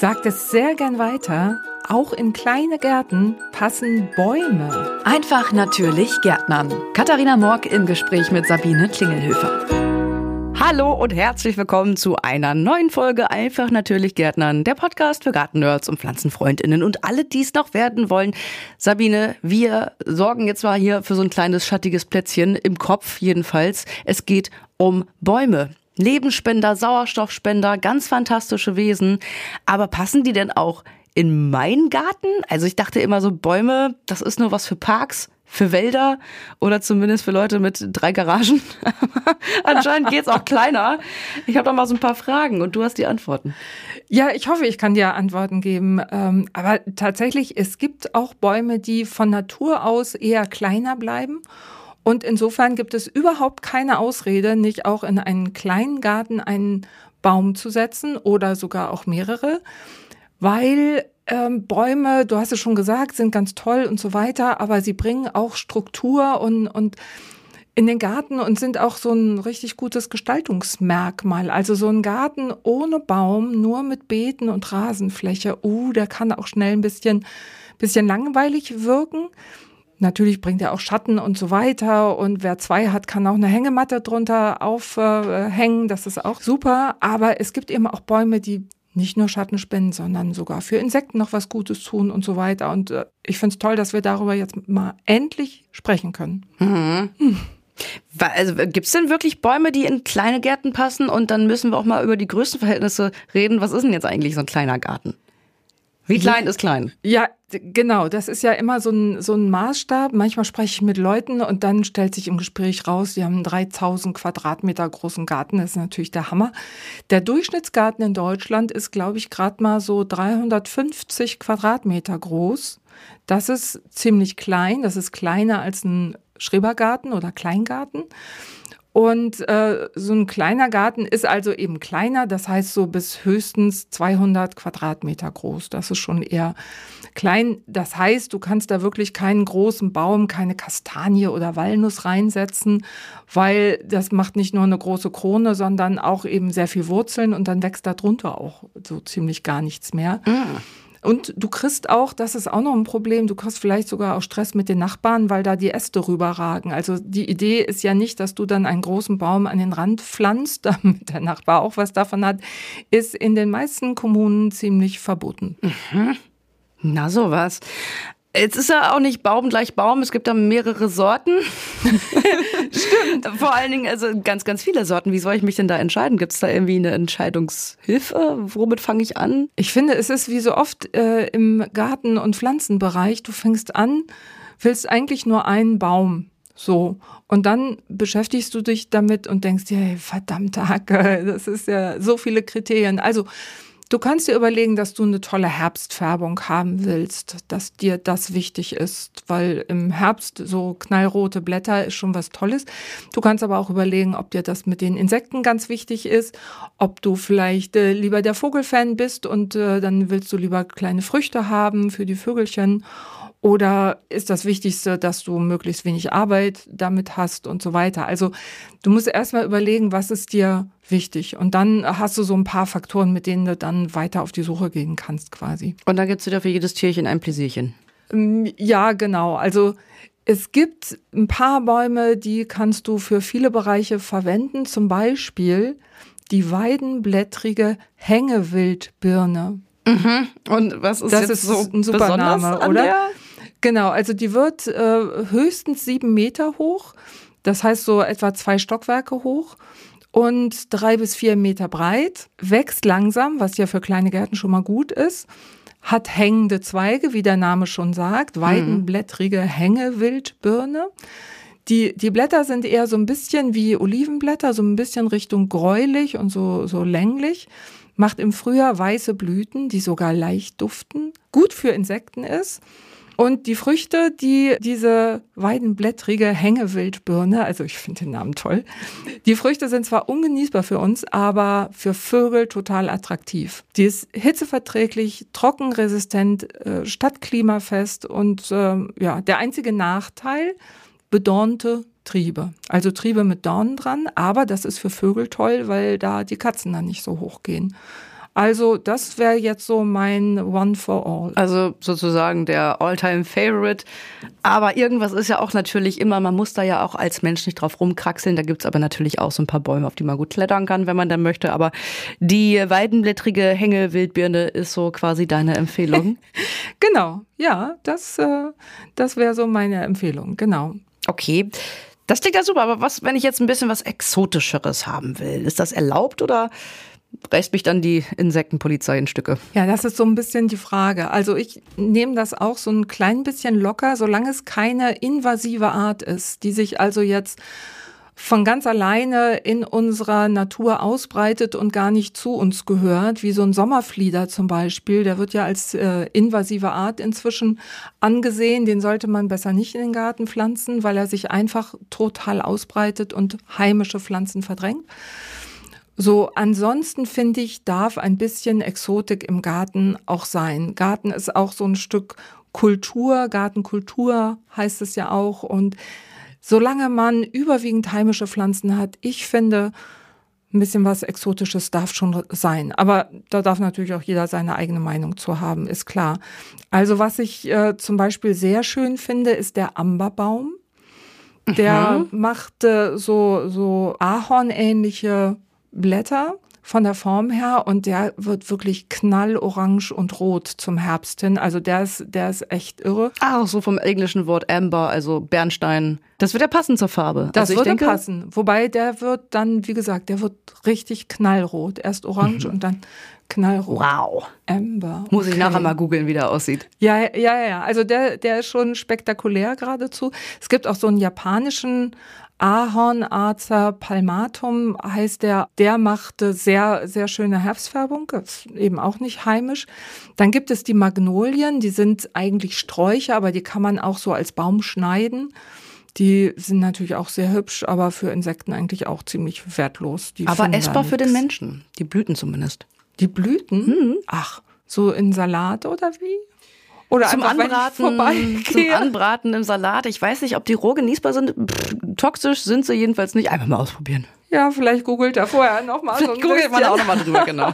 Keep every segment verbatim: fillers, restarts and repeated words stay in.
sagt es sehr gern weiter, auch in kleine Gärten passen Bäume. Einfach natürlich Gärtnern. Katharina Morg im Gespräch mit Sabine Klingelhöfer. Hallo und herzlich willkommen zu einer neuen Folge Einfach natürlich Gärtnern, der Podcast für Gartennerds und PflanzenfreundInnen und alle, die es noch werden wollen. Sabine, wir sorgen jetzt mal hier für so ein kleines schattiges Plätzchen, im Kopf jedenfalls. Es geht um Bäume. Lebensspender, Sauerstoffspender, ganz fantastische Wesen. Aber passen die denn auch in meinen Garten? Also ich dachte immer so, Bäume, das ist nur was für Parks, für Wälder oder zumindest für Leute mit drei Garagen. Anscheinend geht's auch kleiner. Ich habe da mal so ein paar Fragen und du hast die Antworten. Ja, ich hoffe, ich kann dir Antworten geben. Aber tatsächlich, es gibt auch Bäume, die von Natur aus eher kleiner bleiben. Und insofern gibt es überhaupt keine Ausrede, nicht auch in einen kleinen Garten einen Baum zu setzen oder sogar auch mehrere, weil ähm, Bäume, du hast es schon gesagt, sind ganz toll und so weiter, aber sie bringen auch Struktur und, und in den Garten und sind auch so ein richtig gutes Gestaltungsmerkmal. Also so ein Garten ohne Baum, nur mit Beeten und Rasenfläche, uh, der kann auch schnell ein bisschen, bisschen langweilig wirken. Natürlich bringt er auch Schatten und so weiter und wer zwei hat, kann auch eine Hängematte drunter aufhängen, das ist auch super. Aber es gibt eben auch Bäume, die nicht nur Schatten spenden, sondern sogar für Insekten noch was Gutes tun und so weiter. Und ich finde es toll, dass wir darüber jetzt mal endlich sprechen können. Mhm. Hm. Also gibt es denn wirklich Bäume, die in kleine Gärten passen? Und dann müssen wir auch mal über die Größenverhältnisse reden. Was ist denn jetzt eigentlich so ein kleiner Garten? Wie klein ist klein? Ja, genau. Das ist ja immer so ein, so ein Maßstab. Manchmal spreche ich mit Leuten und dann stellt sich im Gespräch raus, die haben einen dreitausend Quadratmeter großen Garten. Das ist natürlich der Hammer. Der Durchschnittsgarten in Deutschland ist, glaube ich, gerade mal so dreihundertfünfzig Quadratmeter groß. Das ist ziemlich klein. Das ist kleiner als ein Schrebergarten oder Kleingarten. Und äh, so ein kleiner Garten ist also eben kleiner, das heißt so bis höchstens zweihundert Quadratmeter groß. Das ist schon eher klein. Das heißt, du kannst da wirklich keinen großen Baum, keine Kastanie oder Walnuss reinsetzen, weil das macht nicht nur eine große Krone, sondern auch eben sehr viel Wurzeln und dann wächst da drunter auch so ziemlich gar nichts mehr. Mhm. Und du kriegst auch, das ist auch noch ein Problem, du kriegst vielleicht sogar auch Stress mit den Nachbarn, weil da die Äste rüberragen. Also die Idee ist ja nicht, dass du dann einen großen Baum an den Rand pflanzt, damit der Nachbar auch was davon hat, ist in den meisten Kommunen ziemlich verboten. Mhm. Na sowas. Jetzt ist ja auch nicht Baum gleich Baum, es gibt da mehrere Sorten. Stimmt. Vor allen Dingen, also ganz, ganz viele Sorten. Wie soll ich mich denn da entscheiden? Gibt es da irgendwie eine Entscheidungshilfe? Womit fange ich an? Ich finde, es ist wie so oft äh, im Garten- und Pflanzenbereich. Du fängst an, willst eigentlich nur einen Baum. So. Und dann beschäftigst du dich damit und denkst dir, hey, verdammte Hacke, das ist ja so viele Kriterien. Also, du kannst dir überlegen, dass du eine tolle Herbstfärbung haben willst, dass dir das wichtig ist, weil im Herbst so knallrote Blätter ist schon was Tolles. Du kannst aber auch überlegen, ob dir das mit den Insekten ganz wichtig ist, ob du vielleicht äh, lieber der Vogelfan bist und äh, dann willst du lieber kleine Früchte haben für die Vögelchen. Oder ist das Wichtigste, dass du möglichst wenig Arbeit damit hast und so weiter. Also du musst erstmal überlegen, was ist dir wichtig. Und dann hast du so ein paar Faktoren, mit denen du dann weiter auf die Suche gehen kannst quasi. Und dann gibt's wieder für jedes Tierchen ein Pläsierchen. Ja, genau. Also es gibt ein paar Bäume, die kannst du für viele Bereiche verwenden. Zum Beispiel die weidenblättrige Hängewildbirne. Mhm. Und was ist das jetzt ist so ein super Name, oder? Der? Genau, also die wird äh, höchstens sieben Meter hoch, das heißt so etwa zwei Stockwerke hoch und drei bis vier Meter breit, wächst langsam, was ja für kleine Gärten schon mal gut ist, hat hängende Zweige, wie der Name schon sagt, weidenblättrige Hängewildbirne. Die, die Blätter sind eher so ein bisschen wie Olivenblätter, so ein bisschen Richtung gräulich und so, so länglich. Macht im Frühjahr weiße Blüten, die sogar leicht duften, gut für Insekten ist. Und die Früchte, die diese weidenblättrige Hängewildbirne, also ich finde den Namen toll, die Früchte sind zwar ungenießbar für uns, aber für Vögel total attraktiv. Die ist hitzeverträglich, trockenresistent, äh, stadtklimafest und äh, ja, der einzige Nachteil, bedornte Triebe. Also Triebe mit Dornen dran, aber das ist für Vögel toll, weil da die Katzen dann nicht so hoch gehen. Also das wäre jetzt so mein One for All. Also sozusagen der All-Time-Favorite. Aber irgendwas ist ja auch natürlich immer, man muss da ja auch als Mensch nicht drauf rumkraxeln. Da gibt's aber natürlich auch so ein paar Bäume, auf die man gut klettern kann, wenn man dann möchte. Aber die weidenblättrige Hänge-Wildbirne ist so quasi deine Empfehlung. Genau, ja, das, äh, das wäre so meine Empfehlung, genau. Okay. Das klingt ja super, aber was, wenn ich jetzt ein bisschen was Exotischeres haben will? Ist das erlaubt oder reißt mich dann die Insektenpolizei in Stücke? Ja, das ist so ein bisschen die Frage. Also ich nehme das auch so ein klein bisschen locker, solange es keine invasive Art ist, die sich also jetzt von ganz alleine in unserer Natur ausbreitet und gar nicht zu uns gehört, wie so ein Sommerflieder zum Beispiel. Der wird ja als äh, invasive Art inzwischen angesehen. Den sollte man besser nicht in den Garten pflanzen, weil er sich einfach total ausbreitet und heimische Pflanzen verdrängt. So, ansonsten finde ich, darf ein bisschen Exotik im Garten auch sein. Garten ist auch so ein Stück Kultur, Gartenkultur heißt es ja auch, und solange man überwiegend heimische Pflanzen hat, ich finde, ein bisschen was Exotisches darf schon sein. Aber da darf natürlich auch jeder seine eigene Meinung zu haben, ist klar. Also was ich äh, zum Beispiel sehr schön finde, ist der Amberbaum. Der mhm. macht äh, so, so ahornähnliche Blätter von der Form her und der wird wirklich knallorange und rot zum Herbst hin. Also der ist, der ist echt irre. Ah, so vom englischen Wort Amber, also Bernstein. Das wird ja passen zur Farbe. Das also würde denke, passen. Wobei der wird dann, wie gesagt, der wird richtig knallrot. Erst orange mhm. und dann knallrot. Wow. Amber. Muss ich okay. nachher mal googeln, wie der aussieht. Ja, ja, ja. Also der, der ist schon spektakulär geradezu. Es gibt auch so einen japanischen Ahornacer palmatum heißt der, der machte sehr, sehr schöne Herbstfärbung, ist eben auch nicht heimisch. Dann gibt es die Magnolien, die sind eigentlich Sträucher, aber die kann man auch so als Baum schneiden. Die sind natürlich auch sehr hübsch, aber für Insekten eigentlich auch ziemlich wertlos. Die aber essbar für den Menschen, die Blüten zumindest. Die Blüten? Mhm. Ach, so in Salat oder wie? Oder zum einfach, Anbraten, zum Anbraten im Salat. Ich weiß nicht, ob die roh genießbar sind. Pff, toxisch sind sie jedenfalls nicht. Einfach mal ausprobieren. Ja, vielleicht googelt er vorher nochmal so ein bisschen. Googelt man auch nochmal drüber, genau.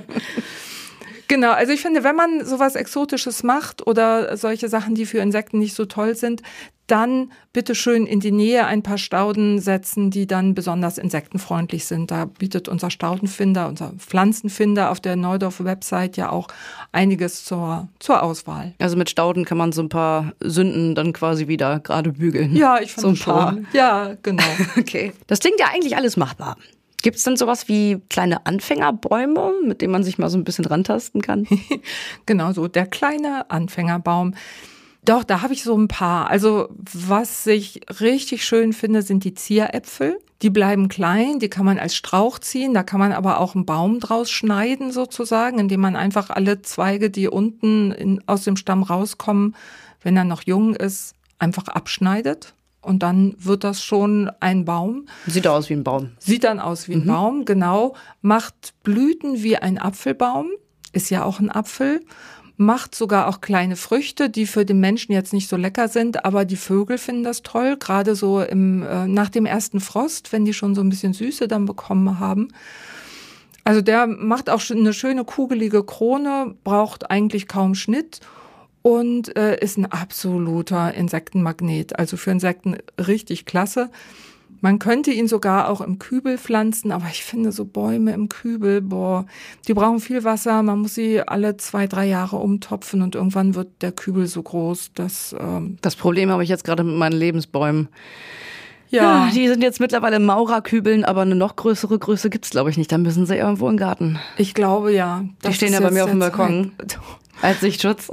Genau, also ich finde, wenn man sowas Exotisches macht oder solche Sachen, die für Insekten nicht so toll sind, dann bitte schön in die Nähe ein paar Stauden setzen, die dann besonders insektenfreundlich sind. Da bietet unser Staudenfinder, unser Pflanzenfinder auf der Neudorf-Website ja auch einiges zur, zur Auswahl. Also mit Stauden kann man so ein paar Sünden dann quasi wieder gerade bügeln. Ja, ich finde so ein paar. Schon. Ja, genau. Okay. Das klingt ja eigentlich alles machbar. Gibt es denn sowas wie kleine Anfängerbäume, mit denen man sich mal so ein bisschen rantasten kann? Genau so, der kleine Anfängerbaum. Doch, da habe ich so ein paar. Also was ich richtig schön finde, sind die Zieräpfel. Die bleiben klein, die kann man als Strauch ziehen. Da kann man aber auch einen Baum draus schneiden sozusagen, indem man einfach alle Zweige, die unten in, aus dem Stamm rauskommen, wenn er noch jung ist, einfach abschneidet. Und dann wird das schon ein Baum. Sieht aus wie ein Baum. Sieht dann aus wie ein mhm. Baum, genau. Macht Blüten wie ein Apfelbaum, ist ja auch ein Apfel. Macht sogar auch kleine Früchte, die für den Menschen jetzt nicht so lecker sind, aber die Vögel finden das toll, gerade so im, äh, nach dem ersten Frost, wenn die schon so ein bisschen Süße dann bekommen haben. Also der macht auch eine schöne kugelige Krone, braucht eigentlich kaum Schnitt. Und äh, ist ein absoluter Insektenmagnet, also für Insekten richtig klasse. Man könnte ihn sogar auch im Kübel pflanzen, aber ich finde so Bäume im Kübel, boah, die brauchen viel Wasser, man muss sie alle zwei, drei Jahre umtopfen und irgendwann wird der Kübel so groß, dass... Ähm das Problem habe ich jetzt gerade mit meinen Lebensbäumen. Ja. ja, die sind jetzt mittlerweile Maurerkübeln, aber eine noch größere Größe gibt's glaube ich nicht, da müssen sie irgendwo im Garten. Ich glaube ja. Die stehen ja bei mir auf dem Balkon. Als Sichtschutz.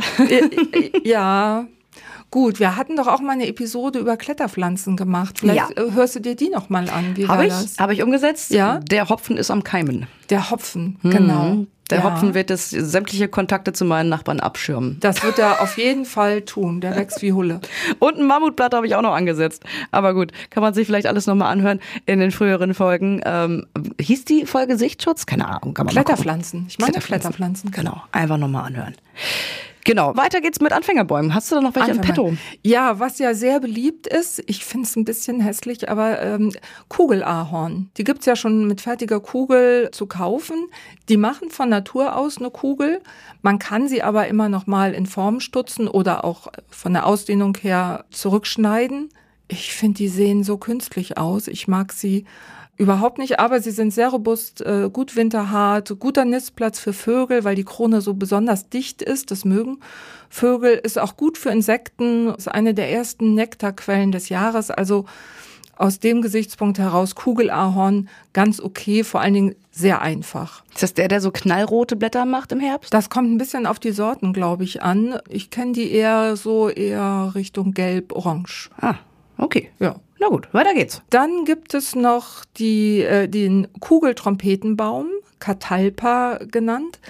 Ja, gut. Wir hatten doch auch mal eine Episode über Kletterpflanzen gemacht. Vielleicht ja. hörst du dir die noch mal an. Wie Habe ich, das? Habe ich umgesetzt. Ja. Der Hopfen ist am Keimen. Der Hopfen, mhm. genau. Der ja. Hopfen wird es sämtliche Kontakte zu meinen Nachbarn abschirmen. Das wird er auf jeden Fall tun. Der wächst wie Hulle. Und ein Mammutblatt habe ich auch noch angesetzt. Aber gut, kann man sich vielleicht alles nochmal anhören in den früheren Folgen. Ähm, hieß die Folge Sichtschutz? Keine Ahnung. Kann man Kletterpflanzen. Ich meine Kletterpflanzen. Kletterpflanzen. Genau, einfach nochmal anhören. Genau, weiter geht's mit Anfängerbäumen. Hast du da noch welche im Petto? Ja, was ja sehr beliebt ist, ich finde es ein bisschen hässlich, aber ähm, Kugelahorn. Die gibt's ja schon mit fertiger Kugel zu kaufen. Die machen von Natur aus eine Kugel. Man kann sie aber immer noch mal in Form stutzen oder auch von der Ausdehnung her zurückschneiden. Ich finde, die sehen so künstlich aus. Ich mag sie überhaupt nicht, aber sie sind sehr robust, äh, gut winterhart, guter Nistplatz für Vögel, weil die Krone so besonders dicht ist. Das mögen Vögel. Ist auch gut für Insekten, ist eine der ersten Nektarquellen des Jahres. Also aus dem Gesichtspunkt heraus Kugelahorn ganz okay, vor allen Dingen sehr einfach. Ist das der, der so knallrote Blätter macht im Herbst? Das kommt ein bisschen auf die Sorten, glaube ich, an. Ich kenne die eher so eher Richtung gelb-orange. Ah, okay. Ja. Na gut, weiter geht's. Dann gibt es noch die, äh, den Kugeltrompetenbaum, Catalpa genannt.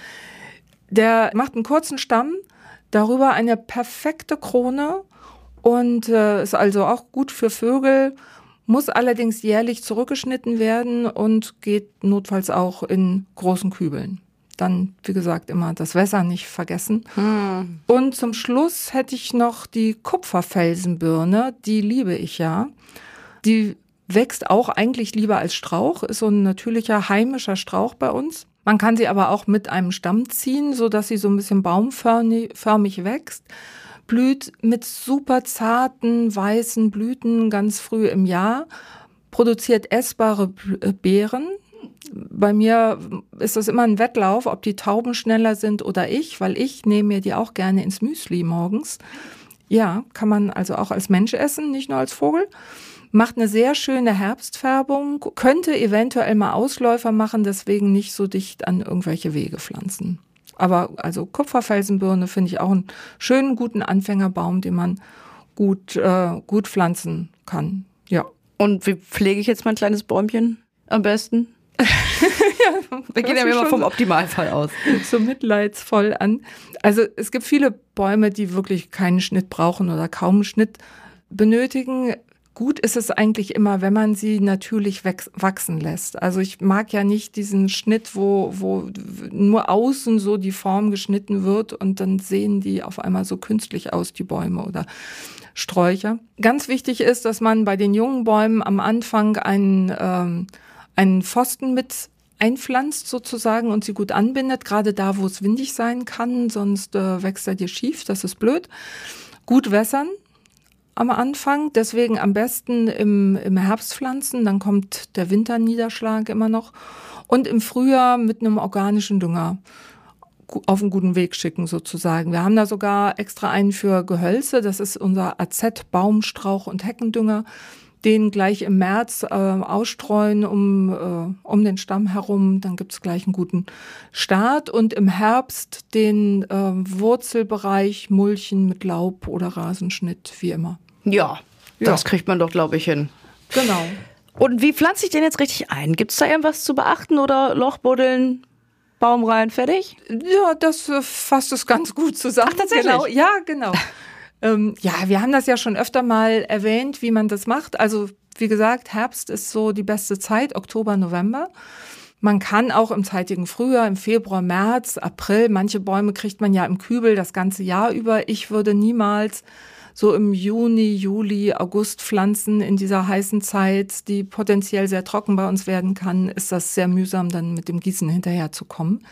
Der macht einen kurzen Stamm, darüber eine perfekte Krone und äh, ist also auch gut für Vögel, muss allerdings jährlich zurückgeschnitten werden und geht notfalls auch in großen Kübeln. Dann, wie gesagt, immer das Wässern nicht vergessen. Hm. Und zum Schluss hätte ich noch die Kupferfelsenbirne, die liebe ich ja. Die wächst auch eigentlich lieber als Strauch, ist so ein natürlicher heimischer Strauch bei uns. Man kann sie aber auch mit einem Stamm ziehen, sodass sie so ein bisschen baumförmig wächst. Blüht mit super zarten, weißen Blüten ganz früh im Jahr, produziert essbare Beeren. Bei mir ist das immer ein Wettlauf, ob die Tauben schneller sind oder ich, weil ich nehme mir die auch gerne ins Müsli morgens. Ja, kann man also auch als Mensch essen, nicht nur als Vogel. Macht eine sehr schöne Herbstfärbung, könnte eventuell mal Ausläufer machen, deswegen nicht so dicht an irgendwelche Wege pflanzen. Aber also Kupferfelsenbirne finde ich auch einen schönen, guten Anfängerbaum, den man gut, äh, gut pflanzen kann. Ja. Und wie pflege ich jetzt mein kleines Bäumchen am besten? Ja, wir gehen ja immer vom Optimalfall aus. So mitleidsvoll an. Also es gibt viele Bäume, die wirklich keinen Schnitt brauchen oder kaum einen Schnitt benötigen. Gut ist es eigentlich immer, wenn man sie natürlich wachsen lässt. Also ich mag ja nicht diesen Schnitt, wo, wo nur außen so die Form geschnitten wird und dann sehen die auf einmal so künstlich aus, die Bäume oder Sträucher. Ganz wichtig ist, dass man bei den jungen Bäumen am Anfang einen, ähm, einen Pfosten mit einpflanzt sozusagen und sie gut anbindet, gerade da, wo es windig sein kann, sonst äh, wächst er dir schief, das ist blöd. Gut wässern am Anfang, deswegen am besten im, im Herbst pflanzen, dann kommt der Winterniederschlag immer noch und im Frühjahr mit einem organischen Dünger auf einen guten Weg schicken sozusagen. Wir haben da sogar extra einen für Gehölze, das ist unser A Z Baumstrauch- und Heckendünger, den gleich im März äh, ausstreuen um, äh, um den Stamm herum, dann gibt's gleich einen guten Start und im Herbst den äh, Wurzelbereich mulchen mit Laub oder Rasenschnitt, wie immer. Ja, ja. Das kriegt man doch, glaube ich, hin. Genau. Und wie pflanze ich den jetzt richtig ein? Gibt's da irgendwas zu beachten oder Loch buddeln, Baum rein, fertig? Ja, das äh, fasst es ganz gut zusammen. Ach, tatsächlich? Genau. Ja, genau. ähm, ja, wir haben das ja schon öfter mal erwähnt, wie man das macht. Also wie gesagt, Herbst ist so die beste Zeit, Oktober, November. Man kann auch im zeitigen Frühjahr, im Februar, März, April, manche Bäume kriegt man ja im Kübel das ganze Jahr über. Ich würde niemals so im Juni, Juli, August pflanzen in dieser heißen Zeit, die potenziell sehr trocken bei uns werden kann, ist das sehr mühsam, dann mit dem Gießen hinterherzukommen.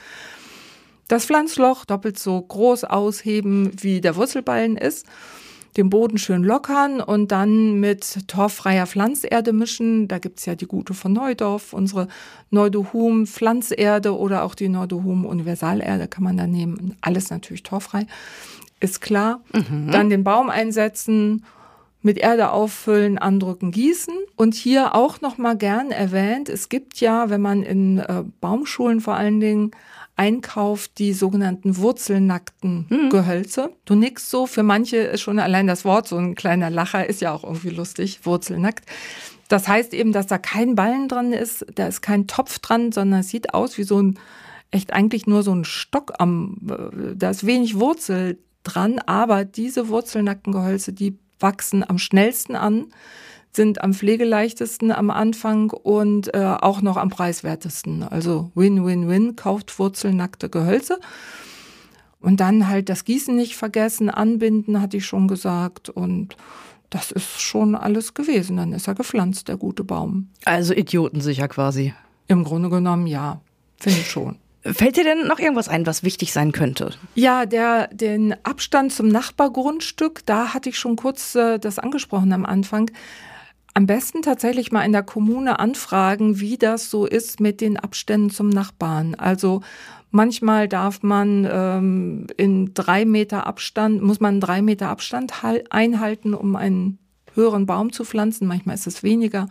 Das Pflanzloch doppelt so groß ausheben, wie der Wurzelballen ist, den Boden schön lockern und dann mit torffreier Pflanzerde mischen. Da gibt's ja die gute von Neudorf, unsere Neudohum Pflanzerde oder auch die Neudohum Universalerde kann man da nehmen. Alles natürlich torffrei. Ist klar. Mhm. Dann den Baum einsetzen, mit Erde auffüllen, andrücken, gießen. Und hier auch noch mal gern erwähnt, es gibt ja, wenn man in äh, Baumschulen vor allen Dingen einkauft, die sogenannten wurzelnackten mhm. Gehölze. Du nickst so, für manche ist schon allein das Wort so ein kleiner Lacher, ist ja auch irgendwie lustig, wurzelnackt. Das heißt eben, dass da kein Ballen dran ist, da ist kein Topf dran, sondern es sieht aus wie so ein, echt eigentlich nur so ein Stock am, da ist wenig Wurzel dran, aber diese wurzelnackten Gehölze, die wachsen am schnellsten an, sind am pflegeleichtesten am Anfang und äh, auch noch am preiswertesten. Also Win-Win-Win, kauft wurzelnackte Gehölze. Und dann halt das Gießen nicht vergessen, anbinden, hatte ich schon gesagt. Und das ist schon alles gewesen. Dann ist er gepflanzt, der gute Baum. Also idiotensicher quasi. Im Grunde genommen, ja, finde ich schon. Fällt dir denn noch irgendwas ein, was wichtig sein könnte? Ja, der, den Abstand zum Nachbargrundstück, da hatte ich schon kurz äh, das angesprochen am Anfang. Am besten tatsächlich mal in der Kommune anfragen, wie das so ist mit den Abständen zum Nachbarn. Also manchmal darf man ähm, in drei Meter Abstand, muss man drei Meter Abstand hal- einhalten, um einen höheren Baum zu pflanzen. Manchmal ist es weniger.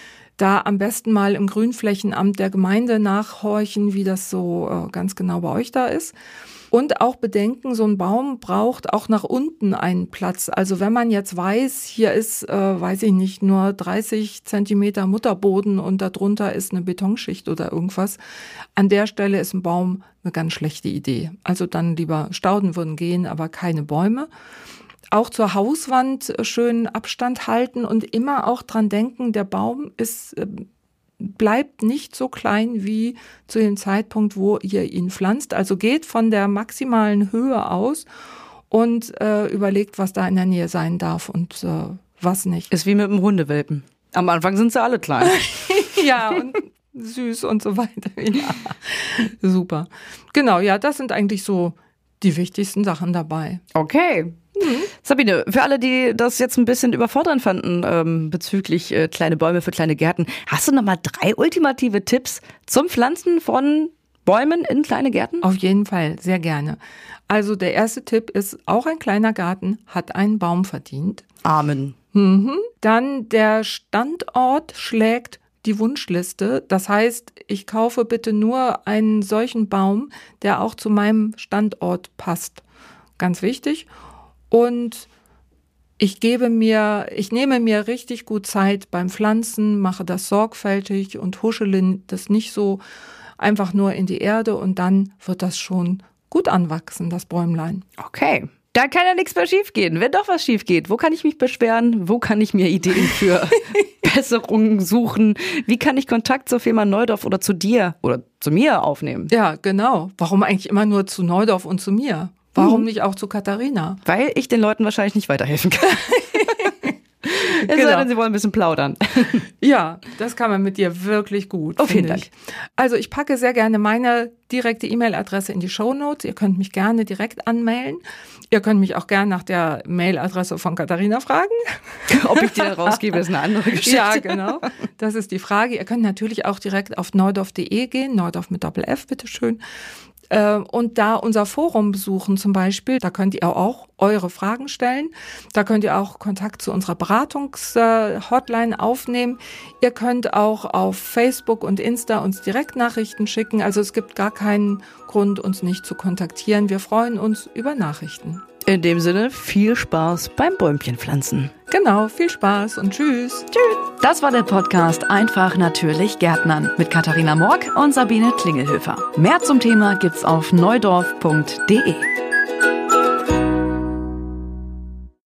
Da am besten mal im Grünflächenamt der Gemeinde nachhorchen, wie das so äh, ganz genau bei euch da ist. Und auch bedenken, so ein Baum braucht auch nach unten einen Platz. Also wenn man jetzt weiß, hier ist, äh, weiß ich nicht, nur dreißig Zentimeter Mutterboden und darunter ist eine Betonschicht oder irgendwas, an der Stelle ist ein Baum eine ganz schlechte Idee. Also dann lieber Stauden würden gehen, aber keine Bäume. Auch zur Hauswand schön Abstand halten und immer auch dran denken, der Baum ist, äh, bleibt nicht so klein wie zu dem Zeitpunkt, wo ihr ihn pflanzt. Also geht von der maximalen Höhe aus und äh, überlegt, was da in der Nähe sein darf und äh, was nicht. Ist wie mit dem Hundewelpen. Am Anfang sind sie alle klein. Ja, und süß und so weiter. Ja, super. Genau, ja, das sind eigentlich so die wichtigsten Sachen dabei. Okay. Mhm. Sabine, für alle, die das jetzt ein bisschen überfordernd fanden ähm, bezüglich äh, kleine Bäume für kleine Gärten, hast du noch mal drei ultimative Tipps zum Pflanzen von Bäumen in kleine Gärten? Auf jeden Fall, sehr gerne. Also der erste Tipp ist, auch ein kleiner Garten hat einen Baum verdient. Amen. Mhm. Dann der Standort schlägt die Wunschliste. Das heißt, ich kaufe bitte nur einen solchen Baum, der auch zu meinem Standort passt. Ganz wichtig. Und ich gebe mir, ich nehme mir richtig gut Zeit beim Pflanzen, mache das sorgfältig und huschele das nicht so einfach nur in die Erde und dann wird das schon gut anwachsen, das Bäumlein. Okay. Da kann ja nichts mehr schiefgehen. Wenn doch was schief geht, wo kann ich mich beschweren? Wo kann ich mir Ideen für Besserungen suchen? Wie kann ich Kontakt zur Firma Neudorf oder zu dir oder zu mir aufnehmen? Ja, genau. Warum eigentlich immer nur zu Neudorf und zu mir? Warum mhm. nicht auch zu Katharina? Weil ich den Leuten wahrscheinlich nicht weiterhelfen kann. Es genau. sei denn, sie wollen ein bisschen plaudern. Ja, das kann man mit dir wirklich gut. Oh, vielen Dank. Ich. Also ich packe sehr gerne meine direkte E-Mail-Adresse in die Shownotes. Ihr könnt mich gerne direkt anmailen. Ihr könnt mich auch gerne nach der Mail-Adresse von Katharina fragen. Ob ich die da rausgebe, ist eine andere Geschichte. Ja, genau. Das ist die Frage. Ihr könnt natürlich auch direkt auf neudorf punkt de gehen. Neudorf mit Doppel-F, bitteschön. Und da unser Forum besuchen zum Beispiel, da könnt ihr auch eure Fragen stellen. Da könnt ihr auch Kontakt zu unserer Beratungs-Hotline aufnehmen. Ihr könnt auch auf Facebook und Insta uns Direktnachrichten schicken. Also es gibt gar keinen Grund, uns nicht zu kontaktieren. Wir freuen uns über Nachrichten. In dem Sinne, viel Spaß beim Bäumchenpflanzen. Genau, viel Spaß und tschüss. Tschüss. Das war der Podcast Einfach natürlich Gärtnern mit Katharina Morg und Sabine Klingelhöfer. Mehr zum Thema gibt's auf neudorf punkt de.